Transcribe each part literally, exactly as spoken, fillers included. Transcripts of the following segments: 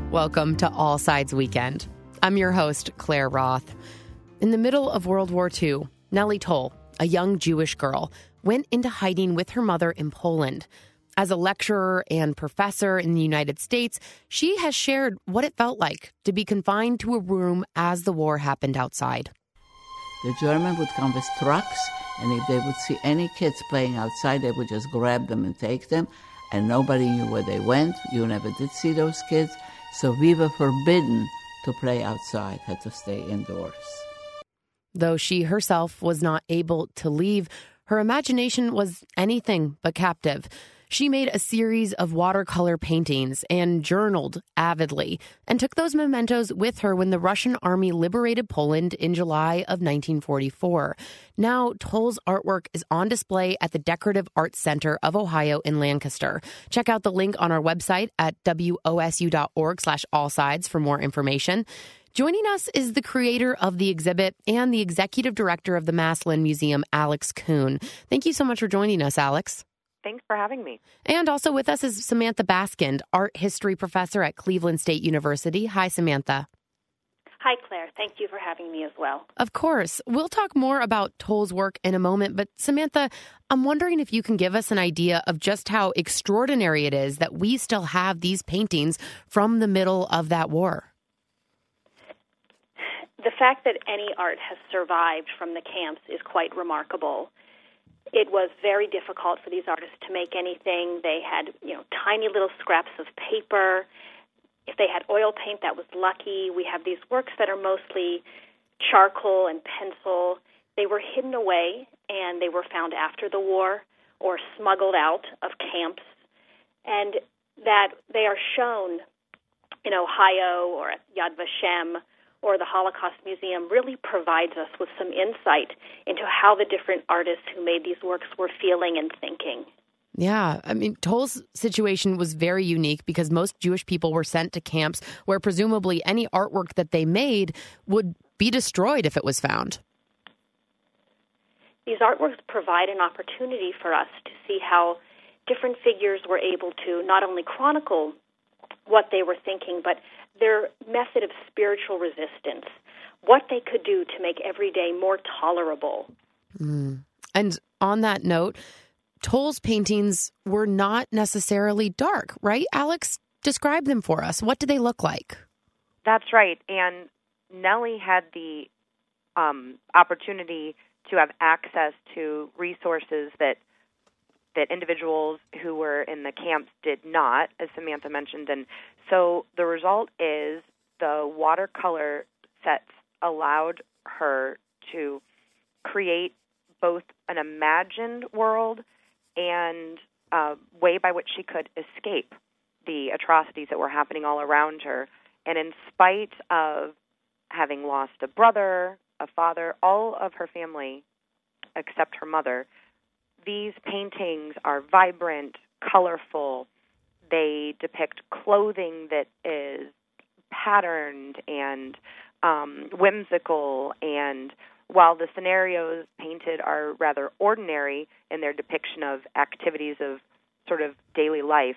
Welcome to All Sides Weekend. I'm your host, Claire Roth. In the middle of World War Two, Nellie Toll, a young Jewish girl, went into hiding with her mother in Poland. As a lecturer and professor in the United States, she has shared what it felt like to be confined to a room as the war happened outside. The German would come with trucks, and if they would see any kids playing outside, they would just grab them and take them, and nobody knew where they went. You never did see those kids. So we were forbidden to play outside, had to stay indoors. Though she herself was not able to leave, her imagination was anything but captive. She made a series of watercolor paintings and journaled avidly and took those mementos with her when the Russian army liberated Poland in July of nineteen forty-four. Now, Toll's artwork is on display at the Decorative Arts Center of Ohio in Lancaster. Check out the link on our website at wosu.org slash all sides for more information. Joining us is the creator of the exhibit and the executive director of the Maslin Museum, Alex Kuhn. Thank you so much for joining us, Alex. Thanks for having me. And also with us is Samantha Baskind, art history professor at Cleveland State University. Hi, Samantha. Hi, Claire. Thank you for having me as well. Of course. We'll talk more about Toll's work in a moment, but Samantha, I'm wondering if you can give us an idea of just how extraordinary it is that we still have these paintings from the middle of that war. The fact that any art has survived from the camps is quite remarkable. It was very difficult for these artists to make anything. They had, you know, tiny little scraps of paper. If they had oil paint, that was lucky. We have these works that are mostly charcoal and pencil. They were hidden away, and they were found after the war or smuggled out of camps. And that they are shown in Ohio or at Yad Vashem or the Holocaust Museum really provides us with some insight into how the different artists who made these works were feeling and thinking. Yeah, I mean, Toll's situation was very unique because most Jewish people were sent to camps where presumably any artwork that they made would be destroyed if it was found. These artworks provide an opportunity for us to see how different figures were able to not only chronicle what they were thinking, but their method of spiritual resistance, what they could do to make every day more tolerable. Mm. And on that note, Toll's paintings were not necessarily dark, right? Alex, describe them for us. What do they look like? That's right. And Nellie had the um, opportunity to have access to resources that that individuals who were in the camps did not, as Samantha mentioned. And so the result is the watercolor sets allowed her to create both an imagined world and a way by which she could escape the atrocities that were happening all around her. And in spite of having lost a brother, a father, all of her family except her mother, these paintings are vibrant, colorful. They depict clothing that is patterned and um, whimsical. And while the scenarios painted are rather ordinary in their depiction of activities of sort of daily life,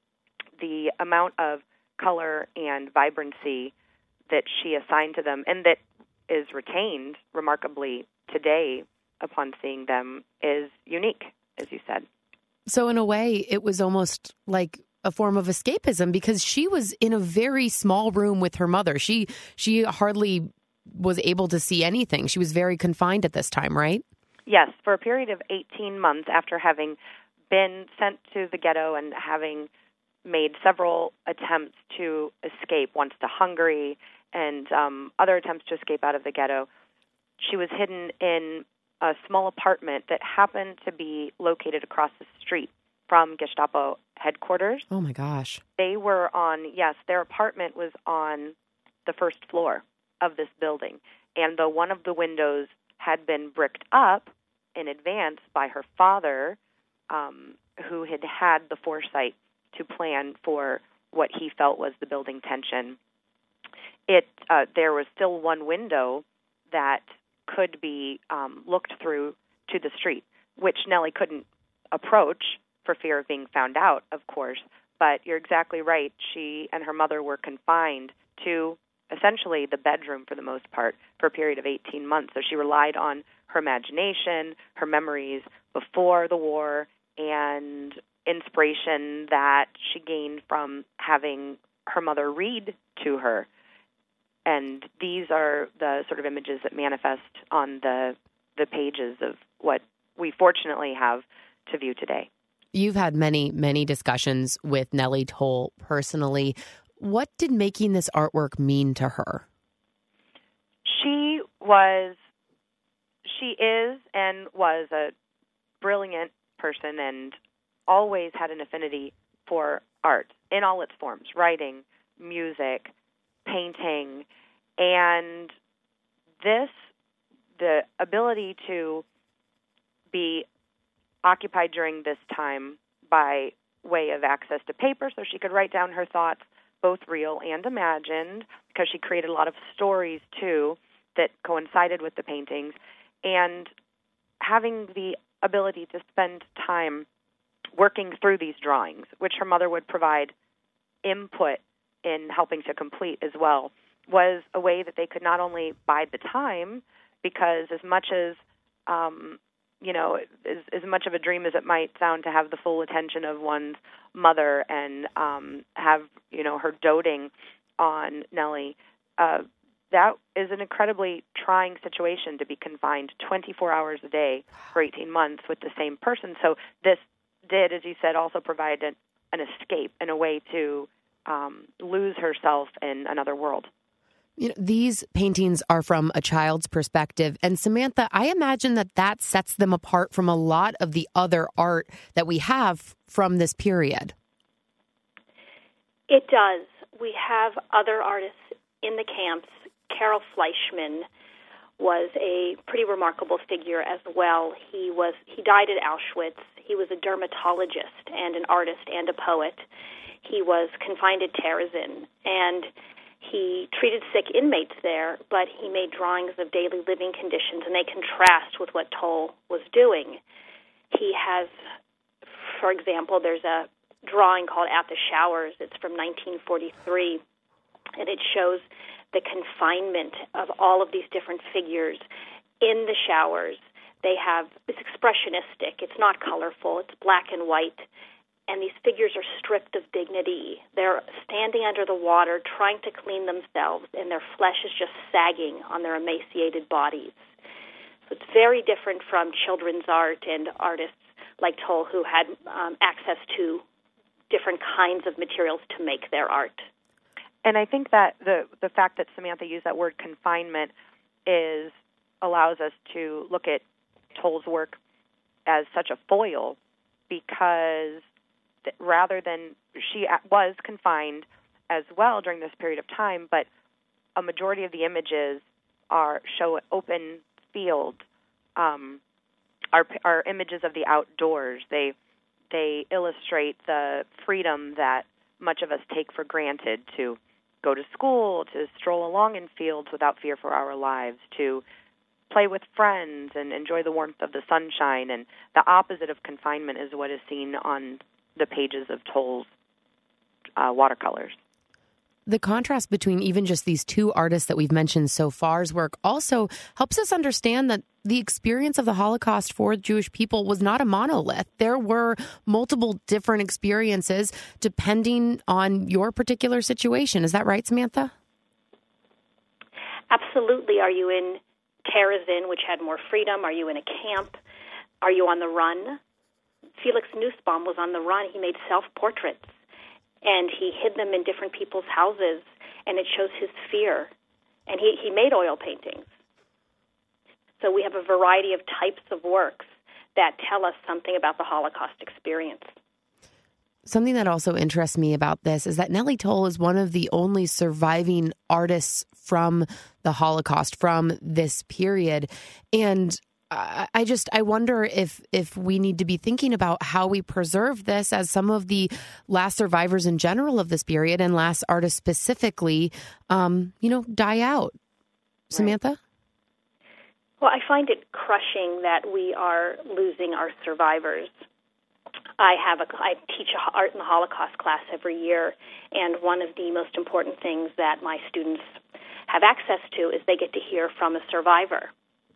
the amount of color and vibrancy that she assigned to them and that is retained remarkably today upon seeing them is unique, as you said. So in a way, it was almost like a form of escapism because she was in a very small room with her mother. She she hardly was able to see anything. She was very confined at this time, right? Yes, for a period of eighteen months after having been sent to the ghetto and having made several attempts to escape, once to Hungary and um, other attempts to escape out of the ghetto, she was hidden in a small apartment that happened to be located across the street from Gestapo headquarters. Oh, my gosh. They were on, yes, their apartment was on the first floor of this building. And though one of the windows had been bricked up in advance by her father, um, who had had the foresight to plan for what he felt was the building tension, it uh, there was still one window that could be um, looked through to the street, which Nellie couldn't approach for fear of being found out, of course, but you're exactly right. She and her mother were confined to essentially the bedroom for the most part for a period of eighteen months. So she relied on her imagination, her memories before the war, and inspiration that she gained from having her mother read to her. And these are the sort of images that manifest on the the pages of what we fortunately have to view today. You've had many, many discussions with Nellie Toll personally. What did making this artwork mean to her? She was, she is and was a brilliant person and always had an affinity for art in all its forms, writing, music, painting, and this, the ability to be occupied during this time by way of access to paper so she could write down her thoughts, both real and imagined, because she created a lot of stories, too, that coincided with the paintings, and having the ability to spend time working through these drawings, which her mother would provide input in helping to complete as well, was a way that they could not only bide the time, because as much as, um, you know, as, as much of a dream as it might sound to have the full attention of one's mother and um, have, you know, her doting on Nellie, uh, that is an incredibly trying situation to be confined twenty-four hours a day for eighteen months with the same person. So this did, as you said, also provide an, an escape and a way to um, lose herself in another world. You know, these paintings are from a child's perspective. And Samantha, I imagine that that sets them apart from a lot of the other art that we have from this period. It does. We have other artists in the camps. Carol Fleischman was a pretty remarkable figure as well. He was he died at Auschwitz. He was a dermatologist and an artist and a poet. He was confined at Terezin, and he treated sick inmates there, but he made drawings of daily living conditions, and they contrast with what Toll was doing. He has, for example, there's a drawing called At the Showers. It's from nineteen forty-three, and it shows the confinement of all of these different figures in the showers. They have, it's expressionistic. It's not colorful. It's black and white. And these figures are stripped of dignity. They're standing under the water, trying to clean themselves, and their flesh is just sagging on their emaciated bodies. So it's very different from children's art and artists like Toll, who had um, access to different kinds of materials to make their art. And I think that the the fact that Samantha used that word confinement is allows us to look at Toll's work as such a foil, because rather than she was confined as well during this period of time, but a majority of the images are show open field, um, are are images of the outdoors. They they illustrate the freedom that much of us take for granted to go to school, to stroll along in fields without fear for our lives, to play with friends and enjoy the warmth of the sunshine. And the opposite of confinement is what is seen on the pages of Toll's uh, watercolors. The contrast between even just these two artists that we've mentioned so far's work also helps us understand that the experience of the Holocaust for Jewish people was not a monolith. There were multiple different experiences depending on your particular situation. Is that right, Samantha? Absolutely. Are you in Terezin, which had more freedom? Are you in a camp? Are you on the run? Felix Nussbaum was on the run. He made self-portraits, and he hid them in different people's houses, and it shows his fear. And he, he made oil paintings. So we have a variety of types of works that tell us something about the Holocaust experience. Something that also interests me about this is that Nellie Toll is one of the only surviving artists from the Holocaust, from this period. And I just, I wonder if if we need to be thinking about how we preserve this, as some of the last survivors in general of this period and last artists specifically, um, you know, die out. Right. Samantha? Well, I find it crushing that we are losing our survivors. I have a, I teach a art in the Holocaust class every year, and one of the most important things that my students have access to is they get to hear from a survivor.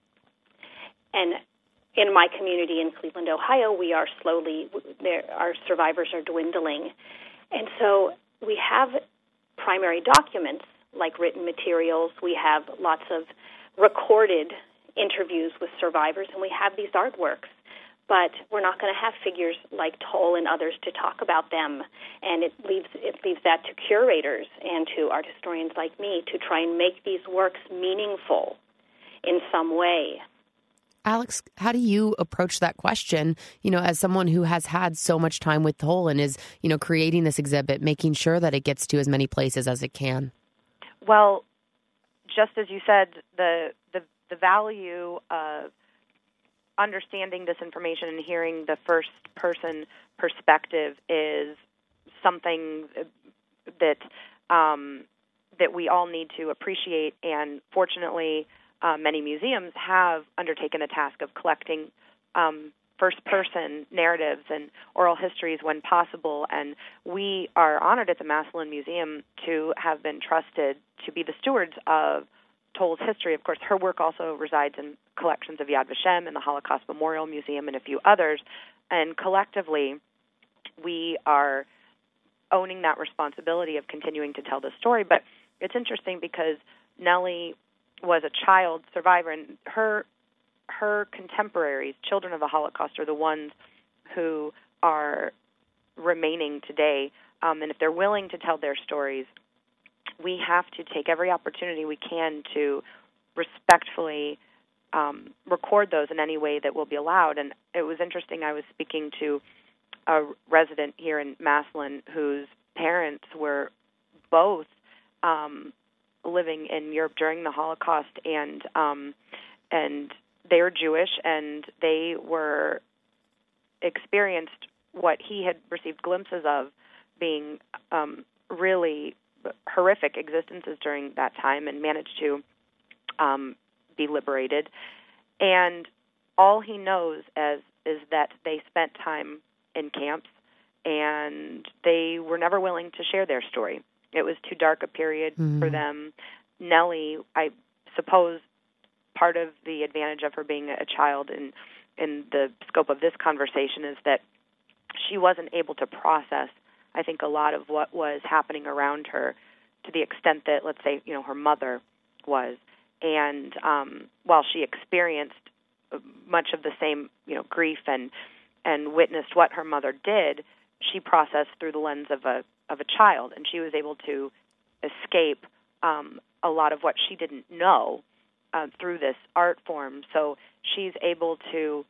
And in my community in Cleveland, Ohio, we are slowly, there, our survivors are dwindling. And so we have primary documents like written materials. We have lots of recorded interviews with survivors, and we have these artworks. But we're not going to have figures like Toll and others to talk about them, and it leaves it leaves that to curators and to art historians like me to try and make these works meaningful in some way. Alex, how do you approach that question, you know, as someone who has had so much time with Toll and is, you know, creating this exhibit, making sure that it gets to as many places as it can? Well, just as you said, the the, the value of understanding this information and hearing the first-person perspective is something that um, that we all need to appreciate. And fortunately, uh, many museums have undertaken the task of collecting um, first-person narratives and oral histories when possible. And we are honored at the Massillon Museum to have been trusted to be the stewards of Toll's history. Of course, her work also resides in collections of Yad Vashem and the Holocaust Memorial Museum and a few others. And collectively, we are owning that responsibility of continuing to tell the story. But it's interesting because Nellie was a child survivor, and her her contemporaries, children of the Holocaust, are the ones who are remaining today. Um, and if they're willing to tell their stories, we have to take every opportunity we can to respectfully um, record those in any way that will be allowed. And it was interesting, I was speaking to a resident here in Massillon whose parents were both um, living in Europe during the Holocaust, and um, and they were Jewish, and they were experienced what he had received glimpses of being um, really horrific existences during that time, and managed to um, be liberated. And all he knows as is that they spent time in camps, and they were never willing to share their story. It was too dark a period mm. for them. Nellie, I suppose part of the advantage of her being a child in in the scope of this conversation is that she wasn't able to process, I think, a lot of what was happening around her to the extent that, let's say, you know, her mother was. And um, while she experienced much of the same, you know, grief and and witnessed what her mother did, she processed through the lens of a of a child, and she was able to escape um, a lot of what she didn't know uh, through this art form. So she's able to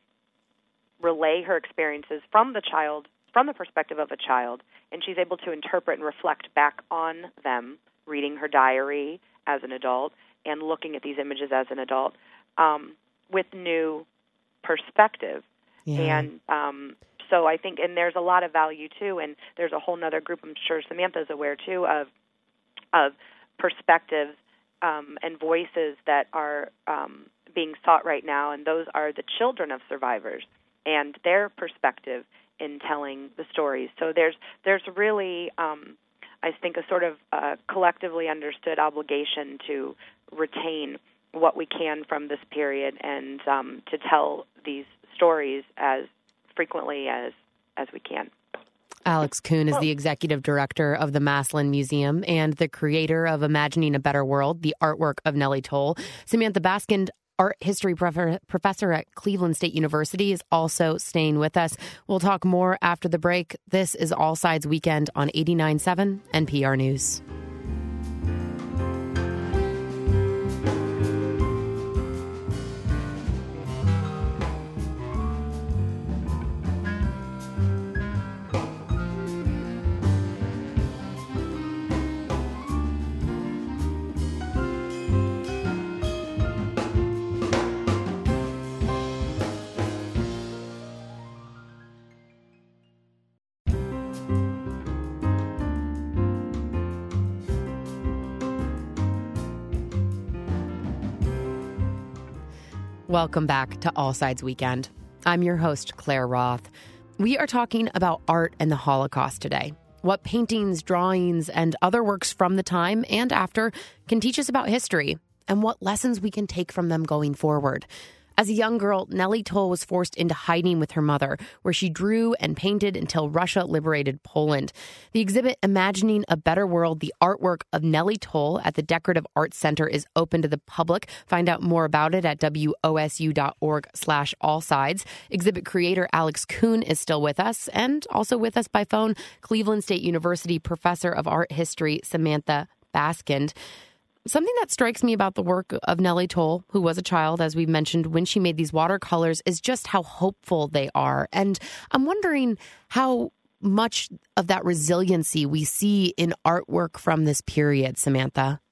relay her experiences from the child, from the perspective of a child, and she's able to interpret and reflect back on them, reading her diary as an adult and looking at these images as an adult um, with new perspective. Yeah. And um, so I think, and there's a lot of value too, and there's a whole other group, I'm sure Samantha's aware too, of of perspectives um, and voices that are um, being sought right now, and those are the children of survivors and their perspective in telling the stories. So there's there's really, um, I think, a sort of uh, collectively understood obligation to retain what we can from this period and um, to tell these stories as frequently as as we can. Alex Kuhn is the executive director of the Massillon Museum and the creator of Imagining a Better World, the artwork of Nellie Toll. Samantha Baskind, art history prof- professor at Cleveland State University, is also staying with us. We'll talk more after the break. This is All Sides Weekend on eighty-nine point seven N P R News. Welcome back to All Sides Weekend. I'm your host, Claire Roth. We are talking about art and the Holocaust today. What paintings, drawings, and other works from the time and after can teach us about history, and what lessons we can take from them going forward. As a young girl, Nellie Toll was forced into hiding with her mother, where she drew and painted until Russia liberated Poland. The exhibit, Imagining a Better World, the artwork of Nellie Toll at the Decorative Arts Center, is open to the public. Find out more about it at wosu.org slash all sides. Exhibit creator Alex Kuhn is still with us, and also with us by phone, Cleveland State University professor of art history, Samantha Baskind. Something that strikes me about the work of Nellie Toll, who was a child, as we mentioned, when she made these watercolors, is just how hopeful they are. And I'm wondering how much of that resiliency we see in artwork from this period, Samantha.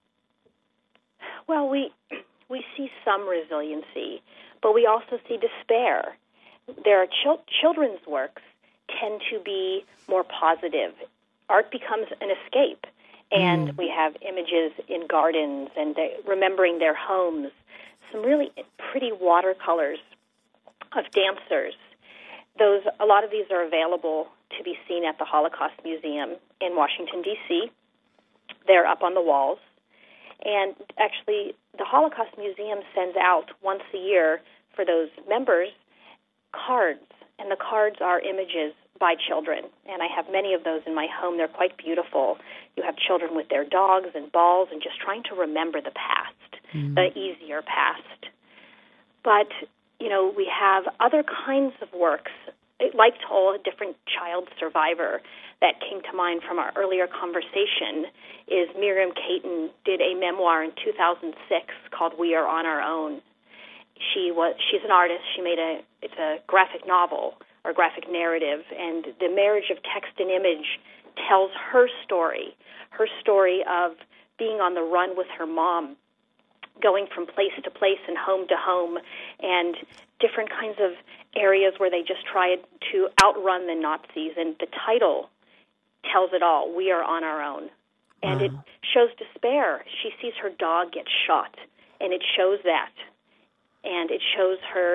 Well, we we see some resiliency, but we also see despair. There are chil- children's works tend to be more positive. Art becomes an escape. And mm. we have images in gardens and they, remembering their homes, some really pretty watercolors of dancers. Those a lot of these are available to be seen at the Holocaust Museum in Washington, D C They're up on the walls. And actually, the Holocaust Museum sends out once a year for those members cards, and the cards are images by children, and I have many of those in my home. They're quite beautiful. You have children with their dogs and balls and just trying to remember the past, mm. the easier past. But, you know, we have other kinds of works, like Toll, a different child survivor that came to mind from our earlier conversation is Miriam Caton did a memoir in two thousand six called We Are On Our Own. She was she's an artist. She made a it's a graphic novel or graphic narrative, and the marriage of text and image tells her story, her story of being on the run with her mom, going from place to place and home to home, and different kinds of areas where they just tried to outrun the Nazis. And the title tells it all, We Are On Our Own. And wow. It shows despair. She sees her dog get shot, and it shows that. And it shows her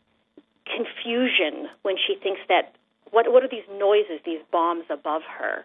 confusion when she thinks that, what what are these noises, these bombs above her?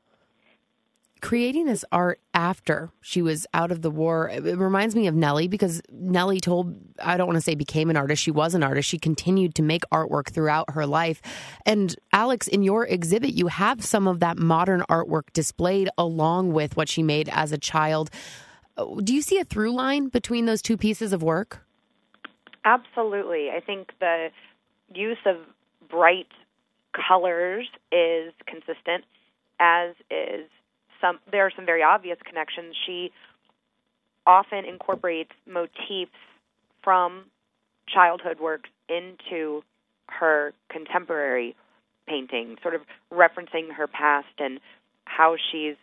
Creating this art after she was out of the war, it reminds me of Nellie, because Nellie Toll, I don't want to say became an artist, she was an artist. She continued to make artwork throughout her life. And Alex, in your exhibit, you have some of that modern artwork displayed along with what she made as a child. Do you see a through line between those two pieces of work? Absolutely. I think the use of bright colors is consistent, as is some, there are some very obvious connections. She often incorporates motifs from childhood works into her contemporary painting, sort of referencing her past and how she's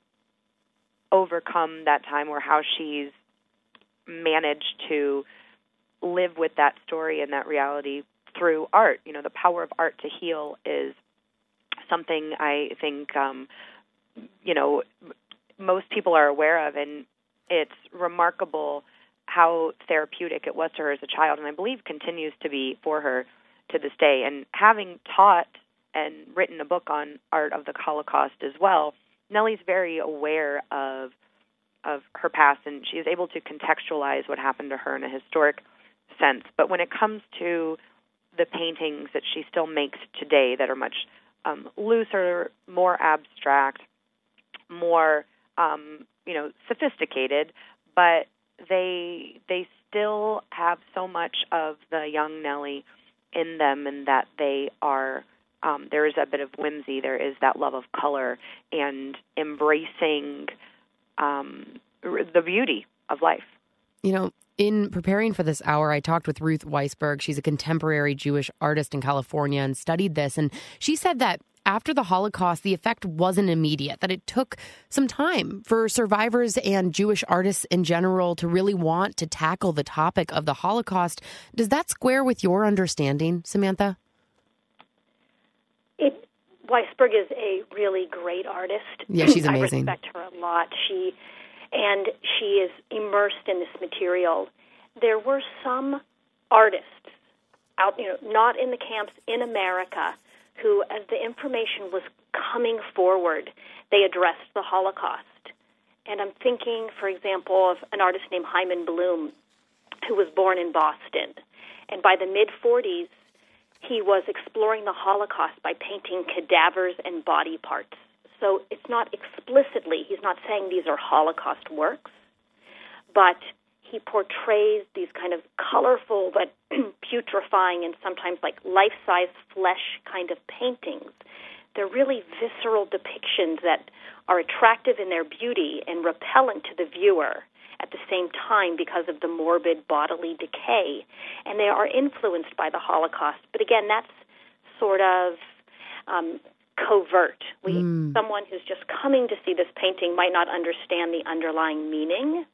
overcome that time, or how she's managed to live with that story and that reality through art. You know, the power of art to heal is something I think, um, you know, most people are aware of, and it's remarkable how therapeutic it was to her as a child, and I believe continues to be for her to this day. And having taught and written a book on art of the Holocaust as well, Nellie's very aware of of her past, and she is able to contextualize what happened to her in a historic sense. But when it comes to the paintings that she still makes today that are much um, looser, more abstract, more um, you know, sophisticated, but they they still have so much of the young Nellie in them, and that they are um, there is a bit of whimsy, there is that love of color and embracing um, the beauty of life. You know, in preparing for this hour, I talked with Ruth Weisberg. She's a contemporary Jewish artist in California and studied this. And she said that after the Holocaust, the effect wasn't immediate, that it took some time for survivors and Jewish artists in general to really want to tackle the topic of the Holocaust. Does that square with your understanding, Samantha? It, Weisberg is a really great artist. Yeah, she's amazing. I respect her a lot. She... And she is immersed in this material. There were some artists out, you know, not in the camps in America, who, as the information was coming forward, they addressed the Holocaust. And I'm thinking, for example, of an artist named Hyman Bloom, who was born in Boston. And by the mid-forties, he was exploring the Holocaust by painting cadavers and body parts. So it's not explicitly, he's not saying these are Holocaust works, but he portrays these kind of colorful but putrefying and sometimes like life-size flesh kind of paintings. They're really visceral depictions that are attractive in their beauty and repellent to the viewer at the same time because of the morbid bodily decay. And they are influenced by the Holocaust. But again, that's sort of um, covert. We, mm. Someone who's just coming to see this painting might not understand the underlying meaning.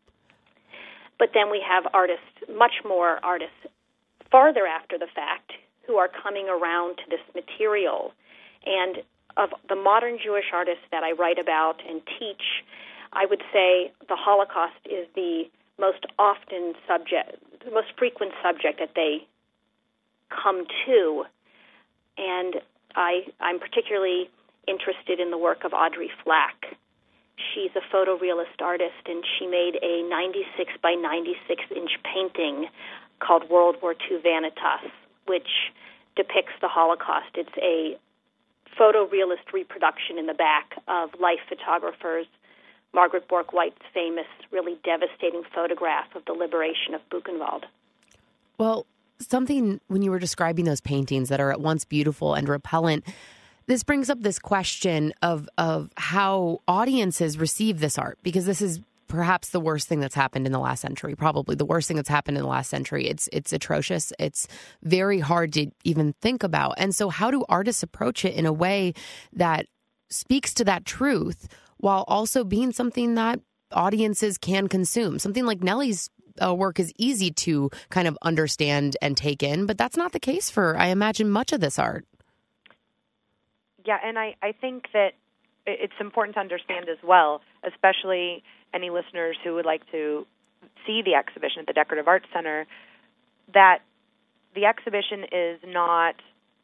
But then we have artists, much more artists, farther after the fact, who are coming around to this material. And of the modern Jewish artists that I write about and teach, I would say the Holocaust is the most often subject, the most frequent subject that they come to. And I, I'm particularly interested in the work of Audrey Flack. She's a photorealist artist, and she made a ninety-six by ninety-six inch painting called World War Two Vanitas, which depicts the Holocaust. It's a photorealist reproduction in the back of Life photographers Margaret Bork-White's famous, really devastating photograph of the liberation of Buchenwald. Well, something when you were describing those paintings that are at once beautiful and repellent, this brings up this question of of how audiences receive this art, because this is perhaps the worst thing that's happened in the last century, probably the worst thing that's happened in the last century. It's it's atrocious. It's very hard to even think about. And so how do artists approach it in a way that speaks to that truth while also being something that audiences can consume? Something like Nellie's uh, work is easy to kind of understand and take in, but that's not the case for, I imagine, much of this art. Yeah, and I, I think that it's important to understand as well, especially any listeners who would like to see the exhibition at the Decorative Arts Center, that the exhibition is not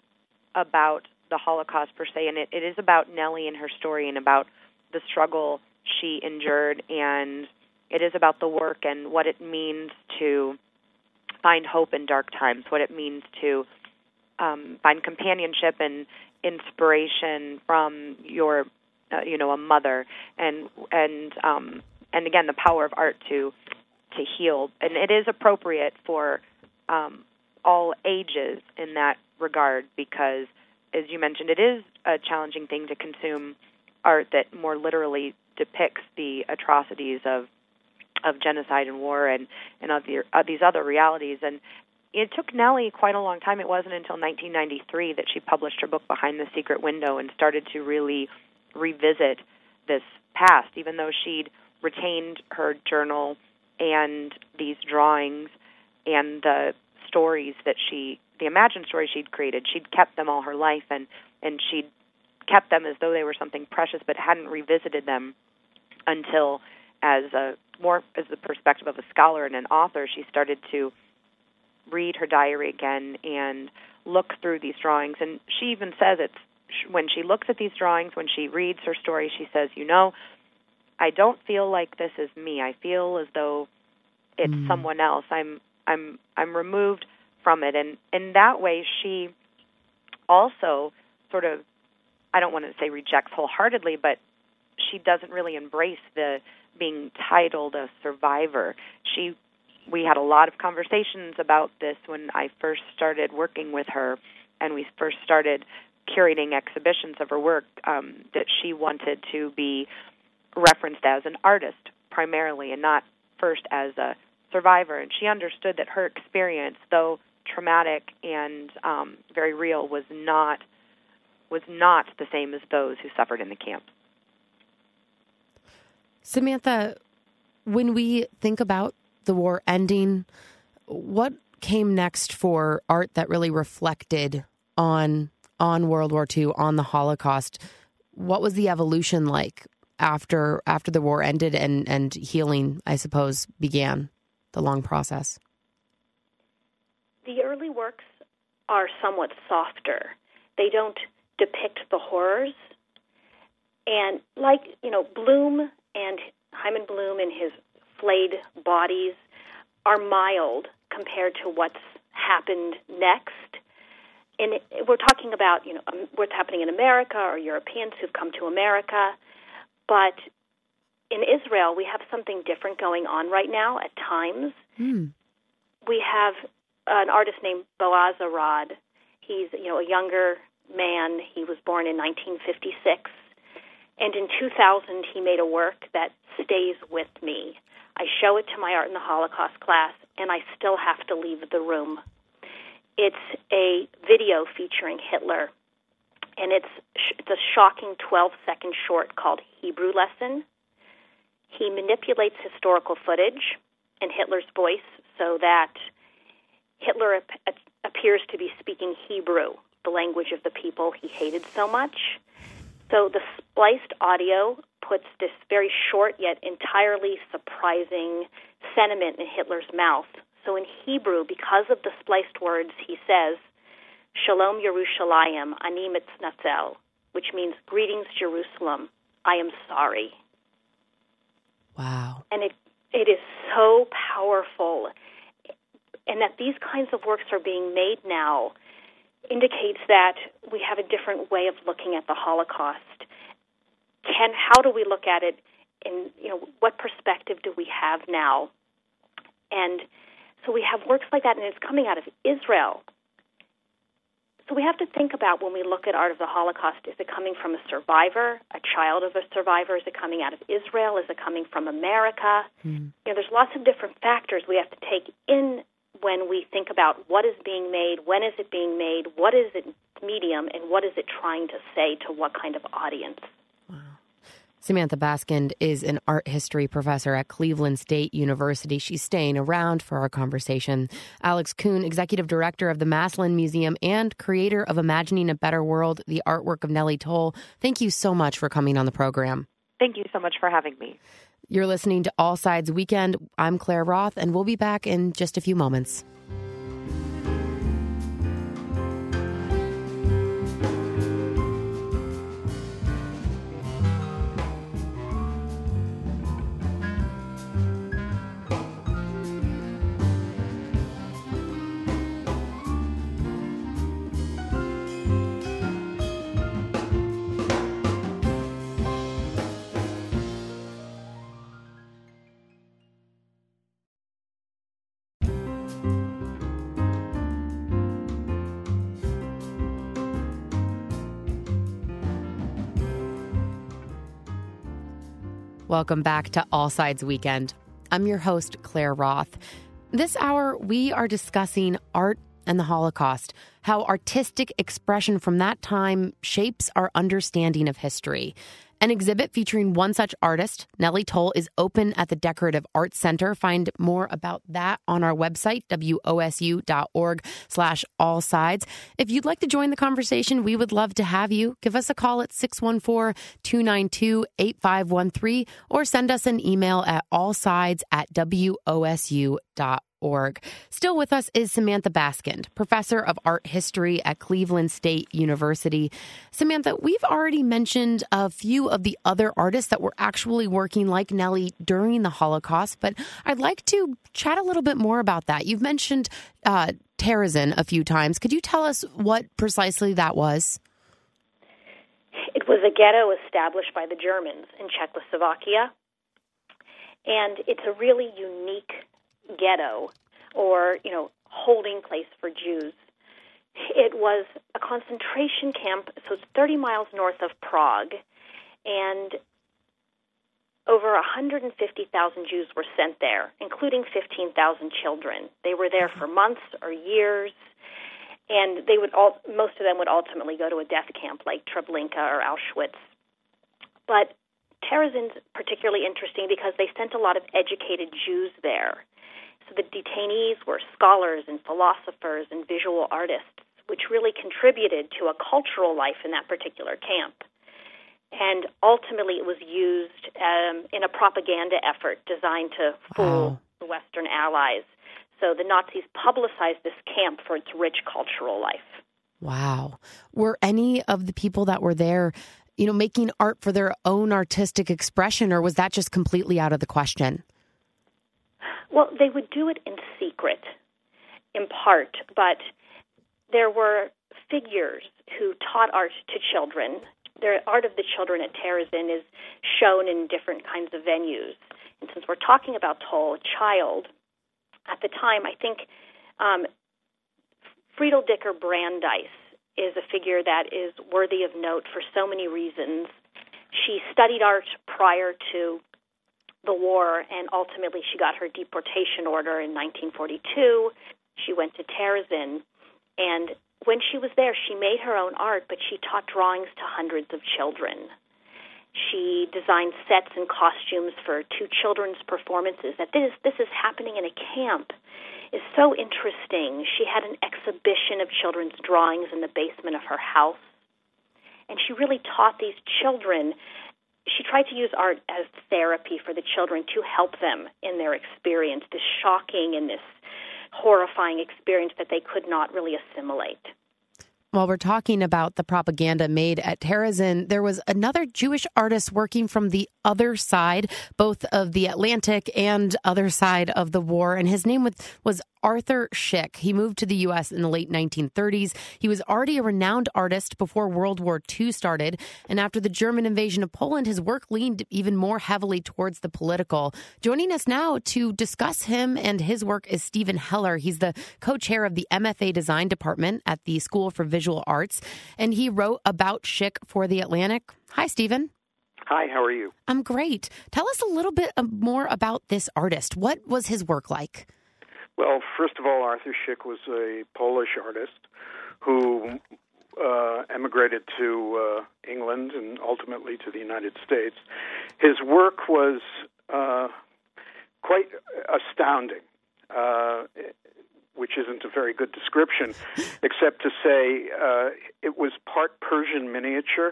about the Holocaust per se, and it, it is about Nellie and her story and about the struggle she endured, and it is about the work and what it means to find hope in dark times, what it means to um, find companionship and inspiration from your, uh, you know, a mother, and and um, and again the power of art to to heal, and it is appropriate for um, all ages in that regard, because, as you mentioned, it is a challenging thing to consume art that more literally depicts the atrocities of of genocide and war and and of, the, of these other realities. And it took Nellie quite a long time. It wasn't until nineteen ninety-three that she published her book Behind the Secret Window and started to really revisit this past, even though she'd retained her journal and these drawings and the stories that she, the imagined stories she'd created. She'd kept them all her life, and, and she'd kept them as though they were something precious, but hadn't revisited them until, as a more as the perspective of a scholar and an author, she started to read her diary again and look through these drawings. And she even says it's when she looks at these drawings, when she reads her story, she says, you know, I don't feel like this is me. I feel as though it's mm. someone else. I'm I'm I'm removed from it. And in that way, she also sort of, I don't want to say rejects wholeheartedly, but she doesn't really embrace the being titled a survivor. She, we had a lot of conversations about this when I first started working with her, and we first started curating exhibitions of her work, um, that she wanted to be referenced as an artist primarily and not first as a survivor. And she understood that her experience, though traumatic and um, very real, was not was not the same as those who suffered in the camp. Samantha, when we think about the war ending, what came next for art that really reflected on on World War Two, on the Holocaust? What was the evolution like after after the war ended and, and healing, I suppose, began, the long process? The early works are somewhat softer. They don't depict the horrors. And like, you know, Bloom and Hyman Bloom and his flayed bodies are mild compared to what's happened next. And we're talking about, you know, what's happening in America or Europeans who've come to America. But in Israel, we have something different going on right now at times. Mm. We have an artist named Boaz Arad. He's, you know, a younger man. He was born in nineteen fifty-six. And in two thousand, he made a work that stays with me. I show it to my Art in the Holocaust class, and I still have to leave the room. It's a video featuring Hitler, and it's it's a shocking twelve-second short called Hebrew Lesson. He manipulates historical footage in Hitler's voice so that Hitler ap- appears to be speaking Hebrew, the language of the people he hated so much. So the spliced audio puts this very short yet entirely surprising sentiment in Hitler's mouth. So in Hebrew, because of the spliced words, he says, Shalom Yerushalayim, Ani Mitznatzel, which means, greetings Jerusalem, I am sorry. Wow. And it it is so powerful. And that these kinds of works are being made now indicates that we have a different way of looking at the Holocaust. Can how do we look at it, and you know, what perspective do we have now? And so we have works like that, and it's coming out of Israel. So we have to think about, when we look at Art of the Holocaust, is it coming from a survivor, a child of a survivor? Is it coming out of Israel? Is it coming from America? Mm. You know, there's lots of different factors we have to take in when we think about what is being made, when is it being made, what is its medium, and what is it trying to say to what kind of audience. Wow. Samantha Baskind is an art history professor at Cleveland State University. She's staying around for our conversation. Alex Kuhn, executive director of the Maslin Museum and creator of Imagining a Better World, the artwork of Nellie Toll. Thank you so much for coming on the program. Thank you so much for having me. You're listening to All Sides Weekend. I'm Claire Roth, and we'll be back in just a few moments. Welcome back to All Sides Weekend. I'm your host, Claire Roth. This hour, we are discussing art and the Holocaust, how artistic expression from that time shapes our understanding of history. An exhibit featuring one such artist, Nellie Toll, is open at the Decorative Arts Center. Find more about that on our website, W O S U dot org slash all sides. If you'd like to join the conversation, we would love to have you. Give us a call at six one four, two nine two, eight five one three or send us an email at allsides at W O S U dot org. Still with us is Samantha Baskind, professor of art history at Cleveland State University. Samantha, we've already mentioned a few of the other artists that were actually working like Nellie during the Holocaust, but I'd like to chat a little bit more about that. You've mentioned uh, Terezin a few times. Could you tell us what precisely that was? It was a ghetto established by the Germans in Czechoslovakia, and it's a really unique ghetto, or, you know, holding place for Jews. It was a concentration camp, so it's thirty miles north of Prague, and over one hundred fifty thousand Jews were sent there, including fifteen thousand children. They were there for months or years, and they would all, most of them would ultimately go to a death camp like Treblinka or Auschwitz. But Terezin's particularly interesting because they sent a lot of educated Jews there. So the detainees were scholars and philosophers and visual artists, which really contributed to a cultural life in that particular camp. And ultimately it was used um, in a propaganda effort designed to fool wow. the Western allies. So the Nazis publicized this camp for its rich cultural life. Wow. Were any of the people that were there, you know, making art for their own artistic expression, or was that just completely out of the question? Well, they would do it in secret, in part, but there were figures who taught art to children. The art of the children at Terezin is shown in different kinds of venues. And since we're talking about Toll, a child, at the time, I think um, Friedel Dicker Brandeis is a figure that is worthy of note for so many reasons. She studied art prior to the war, and ultimately she got her deportation order in nineteen forty-two. She went to Terezin, and when she was there, she made her own art, but she taught drawings to hundreds of children. She designed sets and costumes for two children's performances. That this this is happening in a camp is so interesting. She had an exhibition of children's drawings in the basement of her house, and she really taught these children. She tried to use art as therapy for the children to help them in their experience, this shocking and this horrifying experience that they could not really assimilate. While we're talking about the propaganda made at Terezin, there was another Jewish artist working from the other side, both of the Atlantic and other side of the war, and his name was, was Arthur Szyk. He moved to the U S in the late nineteen thirties. He was already a renowned artist before World War Two started, and after the German invasion of Poland, his work leaned even more heavily towards the political. Joining us now to discuss him and his work is Stephen Heller. He's the co-chair of the M F A Design Department at the School for Visual Arts, and he wrote about Szyk for The Atlantic. Hi, Stephen. Hi, how are you? I'm great. Tell us a little bit more about this artist. What was his work like? Well, first of all, Arthur Szyk was a Polish artist who uh, emigrated to uh, England and ultimately to the United States. His work was uh, quite astounding, uh, which isn't a very good description, except to say uh, it was part Persian miniature.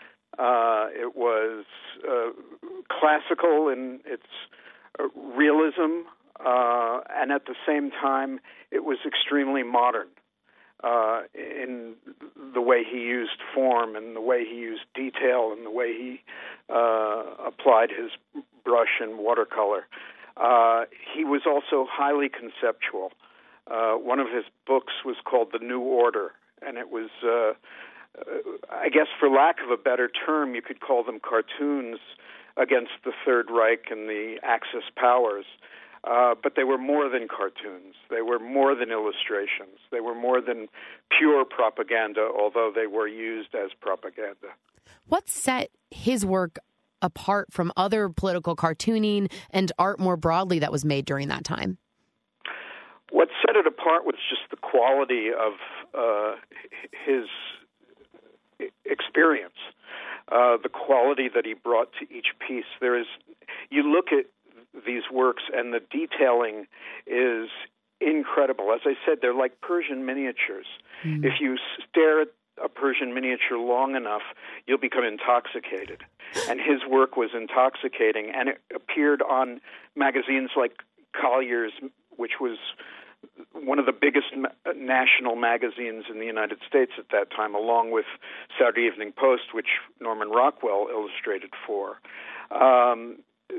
Uh, it was uh, classical in its uh, realism. Uh, and at the same time, it was extremely modern uh, in the way he used form and the way he used detail and the way he uh, applied his brush and watercolor. Uh, he was also highly conceptual. Uh, one of his books was called The New Order, and it was, uh, I guess for lack of a better term, you could call them cartoons against the Third Reich and the Axis powers. Uh, but they were more than cartoons. They were more than illustrations. They were more than pure propaganda, although they were used as propaganda. What set his work apart from other political cartooning and art more broadly that was made during that time? What set it apart was just the quality of uh, his experience, uh, the quality that he brought to each piece. There is, you look at these works, and the detailing is incredible. As I said, they're like Persian miniatures. Mm. If you stare at a Persian miniature long enough, you'll become intoxicated. And his work was intoxicating, and it appeared on magazines like Collier's, which was one of the biggest ma- national magazines in the United States at that time, along with Saturday Evening Post, which Norman Rockwell illustrated for. Um,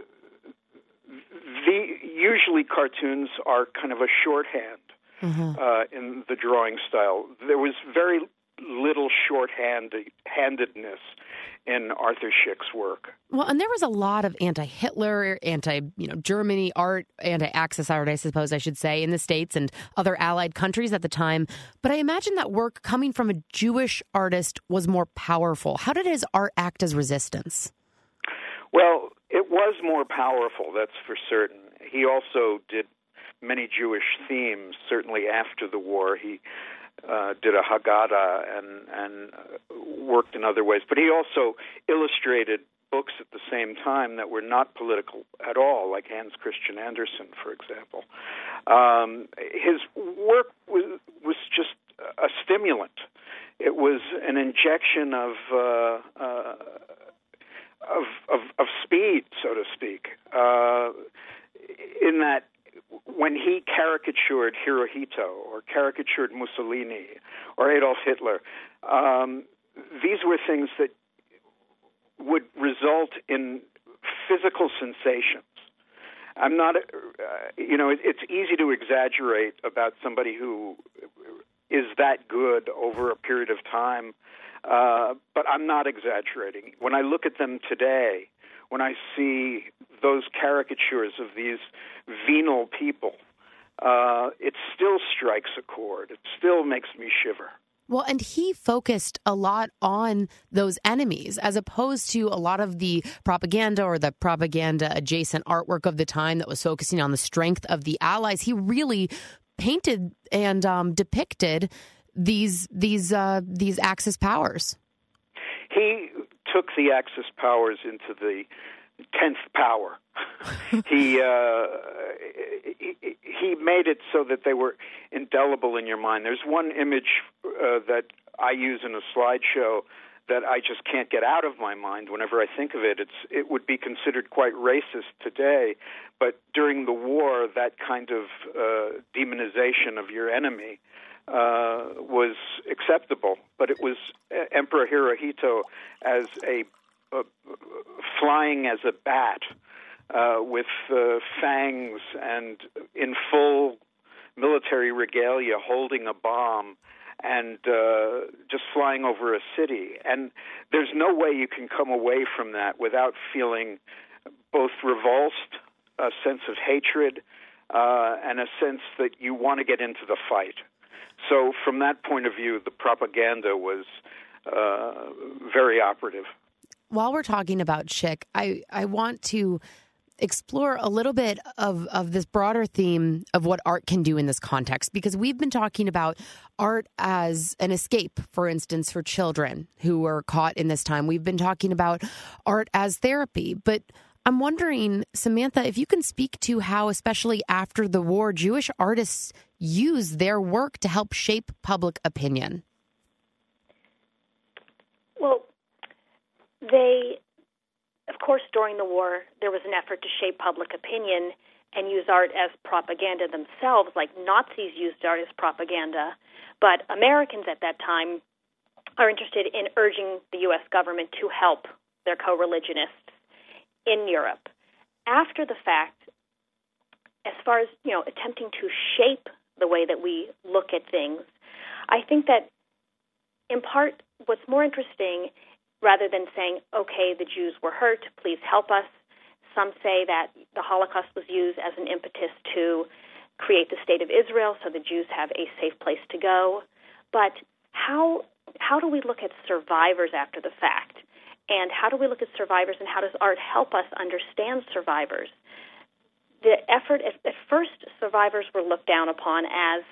The, usually cartoons are kind of a shorthand mm-hmm. uh, in the drawing style. There was very little shorthandedness in Arthur Szyk's work. Well, and there was a lot of anti-Hitler, anti, you know, Germany art, anti-Axis art, I suppose I should say, in the States and other allied countries at the time. But I imagine that work coming from a Jewish artist was more powerful. How did his art act as resistance? Well, it was more powerful, that's for certain. He also did many Jewish themes, certainly after the war. He uh, did a Haggadah and, and worked in other ways. But he also illustrated books at the same time that were not political at all, like Hans Christian Andersen, for example. Um, his work was, was just a stimulant. It was an injection of... Uh, uh, Of, of, of speed, so to speak, uh, in that when he caricatured Hirohito or caricatured Mussolini or Adolf Hitler, um, these were things that would result in physical sensations. I'm not, uh, you know, it, it's easy to exaggerate about somebody who is that good over a period of time, uh, but I'm not exaggerating. When I look at them today, when I see those caricatures of these venal people, uh, it still strikes a chord. It still makes me shiver. Well, and he focused a lot on those enemies as opposed to a lot of the propaganda or the propaganda adjacent artwork of the time that was focusing on the strength of the Allies. He really painted and um, depicted these these uh, these Axis powers. He took the Axis powers into the tenth power. he, uh, he he made it so that they were indelible in your mind. There's one image uh, that I use in a slideshow that I just can't get out of my mind whenever I think of it. It's it would be considered quite racist today, but during the war, that kind of uh, demonization of your enemy uh, was acceptable. But it was Emperor Hirohito as a Uh, flying as a bat uh, with uh, fangs and in full military regalia, holding a bomb and uh, just flying over a city. And there's no way you can come away from that without feeling both revulsed, a sense of hatred, uh, and a sense that you want to get into the fight. So from that point of view, the propaganda was uh, very operative. While we're talking about Schick, I, I want to explore a little bit of, of this broader theme of what art can do in this context, because we've been talking about art as an escape, for instance, for children who were caught in this time. We've been talking about art as therapy, but I'm wondering, Samantha, if you can speak to how, especially after the war, Jewish artists use their work to help shape public opinion. Well, They, of course, during the war, there was an effort to shape public opinion and use art as propaganda themselves, like Nazis used art as propaganda. But Americans at that time are interested in urging the U S government to help their co-religionists in Europe. After the fact, as far as, you know, attempting to shape the way that we look at things, I think that, in part, what's more interesting, rather than saying, okay, the Jews were hurt, please help us, some say that the Holocaust was used as an impetus to create the State of Israel so the Jews have a safe place to go. But how how do we look at survivors after the fact? And how do we look at survivors, and how does art help us understand survivors? The effort, at, at first, survivors were looked down upon as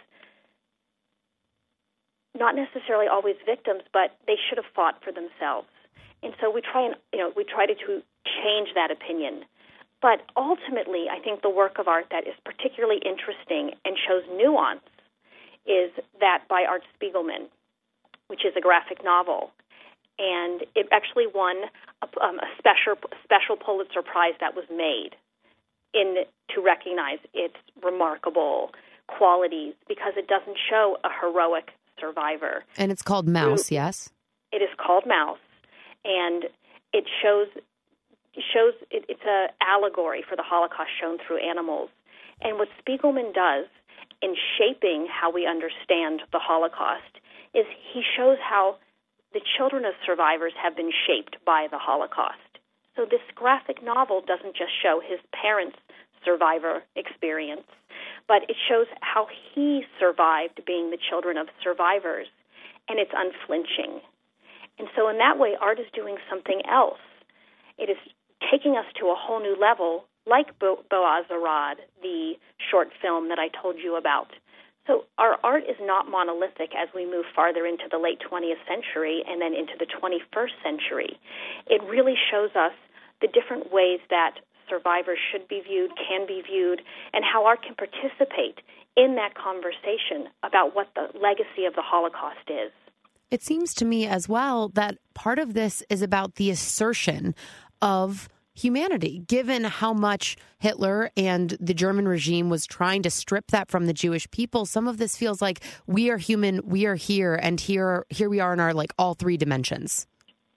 not necessarily always victims, but they should have fought for themselves. And so we try and you know we try to, to change that opinion. But ultimately, I think the work of art that is particularly interesting and shows nuance is that by Art Spiegelman, which is a graphic novel, and it actually won a, um, a special special Pulitzer Prize that was made in to recognize its remarkable qualities, because it doesn't show a heroic survivor. And it's called Maus, yes? It is called Maus. And it shows, it shows it, it's an allegory for the Holocaust shown through animals. And what Spiegelman does in shaping how we understand the Holocaust is he shows how the children of survivors have been shaped by the Holocaust. So this graphic novel doesn't just show his parents' survivor experience, but it shows how he survived being the children of survivors, and it's unflinching. And so in that way, art is doing something else. It is taking us to a whole new level, like Bo- Boaz Arad, the short film that I told you about. So our art is not monolithic as we move farther into the late twentieth century and then into the twenty-first century. It really shows us the different ways that survivors should be viewed, can be viewed, and how art can participate in that conversation about what the legacy of the Holocaust is. It seems to me as well that part of this is about the assertion of humanity, given how much Hitler and the German regime was trying to strip that from the Jewish people. Some of this feels like we are human, we are here, and here here we are in our like all three dimensions.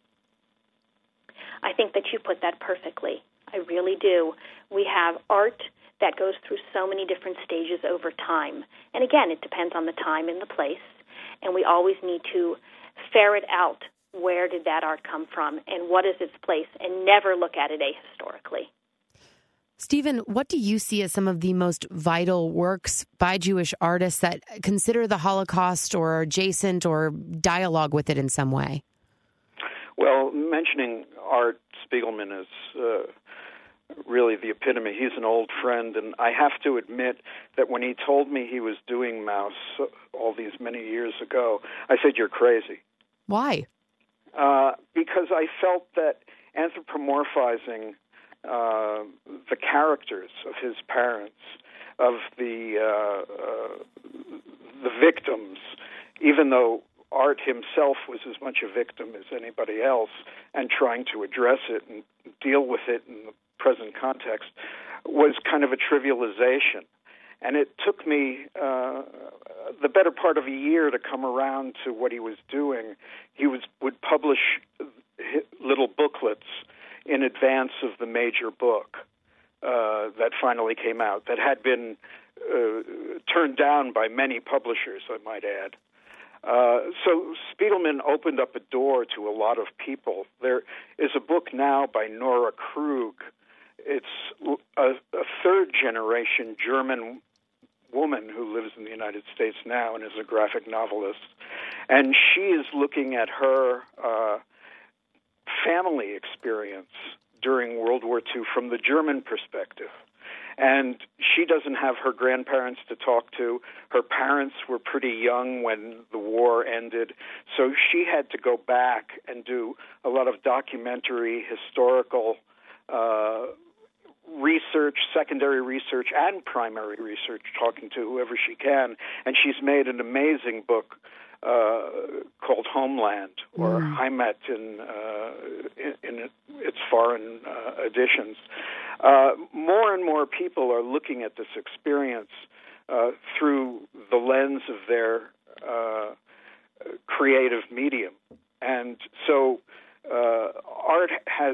I think that you put that perfectly. I really do. We have art that goes through so many different stages over time. And again, it depends on the time and the place. And we always need to ferret out where did that art come from and what is its place, and never look at it ahistorically. Stephen, what do you see as some of the most vital works by Jewish artists that consider the Holocaust or are adjacent or dialogue with it in some way? Well, mentioning Art Spiegelman is uh, really the epitome. He's an old friend, and I have to admit that when he told me he was doing Maus all these many years ago, I said, "You're crazy." Why? Uh, because I felt that anthropomorphizing uh, the characters of his parents, of the uh, uh, the victims, even though Art himself was as much a victim as anybody else, and trying to address it and deal with it in the present context, was kind of a trivialization. And it took me uh, the better part of a year to come around to what he was doing. He was would publish little booklets in advance of the major book uh, that finally came out, that had been uh, turned down by many publishers, I might add. Uh, so Spiegelman opened up a door to a lot of people. There is a book now by Nora Krug. It's a, a third-generation German woman who lives in the United States now and is a graphic novelist. And she is looking at her uh, family experience during World War Two from the German perspective. And she doesn't have her grandparents to talk to. Her parents were pretty young when the war ended. So she had to go back and do a lot of documentary, historical uh research, secondary research, and primary research, talking to whoever she can. And she's made an amazing book uh, called Homeland, or mm. Heimat in, uh, in, in its foreign uh, editions. Uh, more and more people are looking at this experience uh, through the lens of their uh, creative medium. And so uh, art has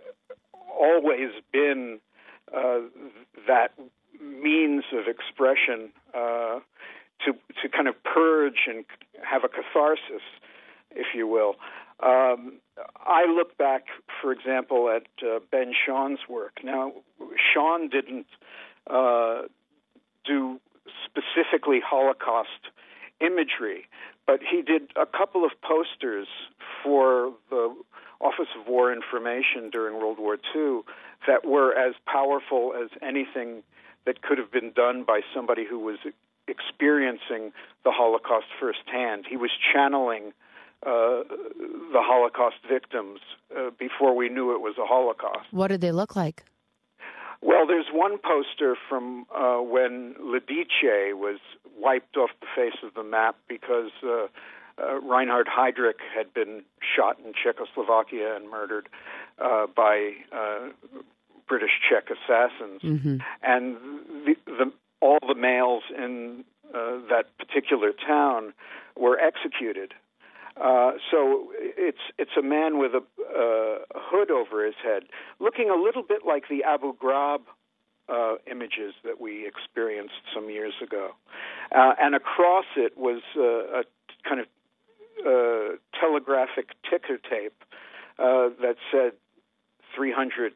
always been Uh, that means of expression uh, to to kind of purge and have a catharsis, if you will. Um, I look back, for example, at uh, Ben Shah's work. Now, Shah didn't uh, do specifically Holocaust imagery, but he did a couple of posters for the Office of War Information during World War Two that were as powerful as anything that could have been done by somebody who was experiencing the Holocaust firsthand. He was channeling uh, the Holocaust victims uh, before we knew it was a Holocaust. What did they look like? Well, there's one poster from uh, when Lidice was wiped off the face of the map because uh, uh, Reinhard Heydrich had been shot in Czechoslovakia and murdered uh, by uh, British Czech assassins. Mm-hmm. And the, the, all the males in uh, that particular town were executed. Uh, so it's it's a man with a, uh, a hood over his head, looking a little bit like the Abu Ghraib uh, images that we experienced some years ago. Uh, and across it was uh, a kind of uh, telegraphic ticker tape uh, that said three hundred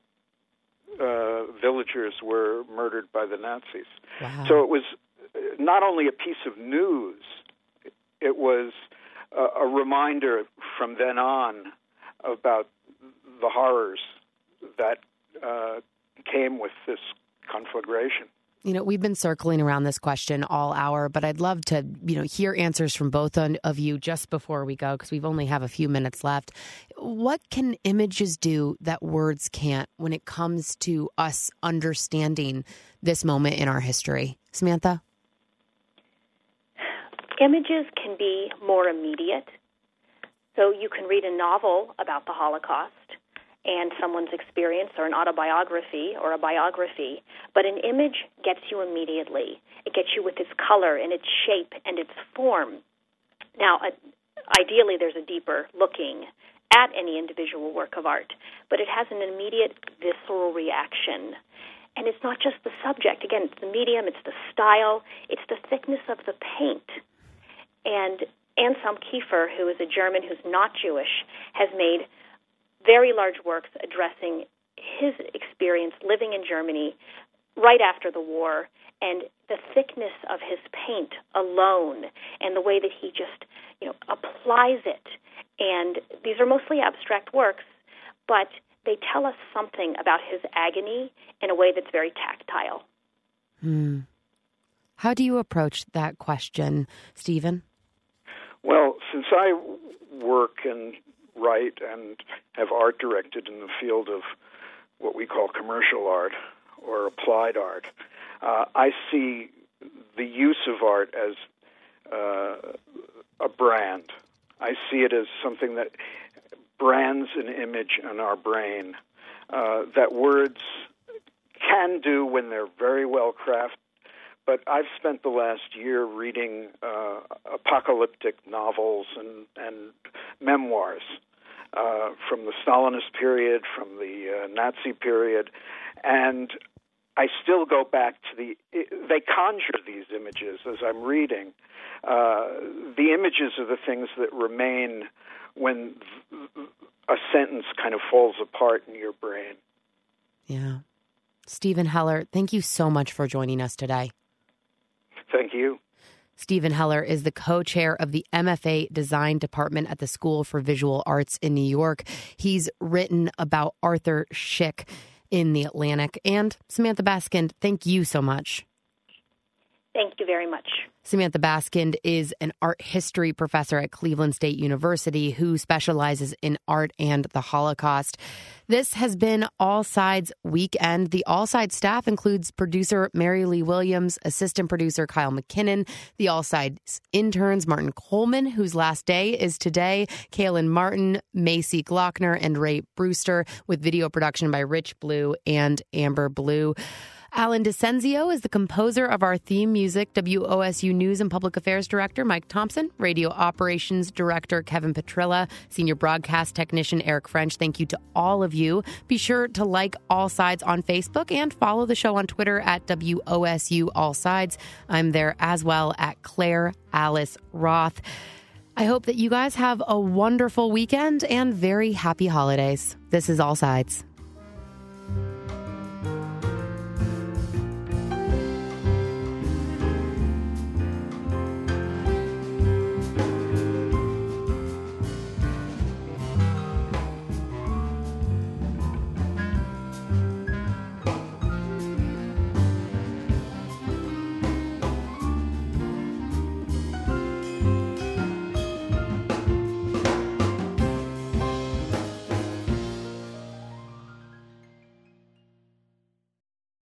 uh, villagers were murdered by the Nazis. Wow. So it was not only a piece of news, it was a reminder from then on about the horrors that uh, came with this conflagration. You know, we've been circling around this question all hour, but I'd love to, you know, hear answers from both of you just before we go, because we've only have a few minutes left. What can images do that words can't when it comes to us understanding this moment in our history? Samantha? Images can be more immediate. So you can read a novel about the Holocaust, and someone's experience or an autobiography or a biography, but an image gets you immediately. It gets you with its color and its shape and its form. Now, uh, ideally, there's a deeper looking at any individual work of art, but it has an immediate visceral reaction. And it's not just the subject. Again, it's the medium, it's the style, it's the thickness of the paint. And Anselm Kiefer, who is a German who's not Jewish, has made very large works addressing his experience living in Germany right after the war, and the thickness of his paint alone, and the way that he just, you know, applies it. And these are mostly abstract works, but they tell us something about his agony in a way that's very tactile. Hmm. How do you approach that question, Stephen? Well, since I work and write and have art directed in the field of what we call commercial art or applied art, uh, I see the use of art as uh, a brand. I see it as something that brands an image in our brain uh, that words can do when they're very well crafted. But I've spent the last year reading uh, apocalyptic novels and, and memoirs uh, from the Stalinist period, from the uh, Nazi period, and I still go back to the, they conjure these images as I'm reading. Uh, the images are the things that remain when a sentence kind of falls apart in your brain. Yeah. Stephen Heller, thank you so much for joining us today. Thank you. Stephen Heller is the co-chair of the M F A Design Department at the School for Visual Arts in New York. He's written about Arthur Szyk in The Atlantic. And Samantha Baskind, thank you so much. Thank you very much. Samantha Baskind is an art history professor at Cleveland State University who specializes in art and the Holocaust. This has been All Sides Weekend. The All Sides staff includes producer Mary Lee Williams, assistant producer Kyle McKinnon, the All Sides interns Martin Coleman, whose last day is today, Kaylin Martin, Macy Glockner, and Ray Brewster, with video production by Rich Blue and Amber Blue. Alan DeCenzio is the composer of our theme music. W O S U News and Public Affairs Director Mike Thompson, Radio Operations Director Kevin Petrilla, Senior Broadcast Technician Eric French. Thank you to all of you. Be sure to like All Sides on Facebook and follow the show on Twitter at W O S U All Sides. I'm there as well at Claire Alice Roth. I hope that you guys have a wonderful weekend and very happy holidays. This is All Sides.